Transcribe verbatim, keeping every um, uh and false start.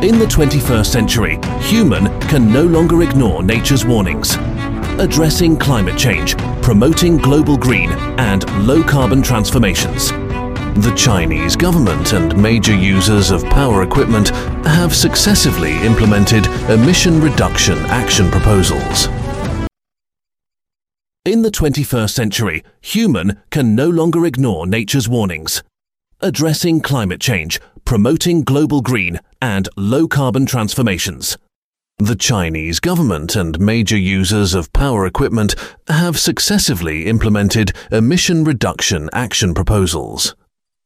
In the twenty-first century, human can no longer ignore nature's warnings. Addressing climate change, promoting global green and low-carbon transformations. The Chinese government and major users of power equipment have successively implemented emission reduction action proposals. In the twenty-first century, human can no longer ignore nature's warnings. Addressing climate change, promoting global green and low-carbon transformations. The Chinese government and major users of power equipment have successively implemented emission reduction action proposals.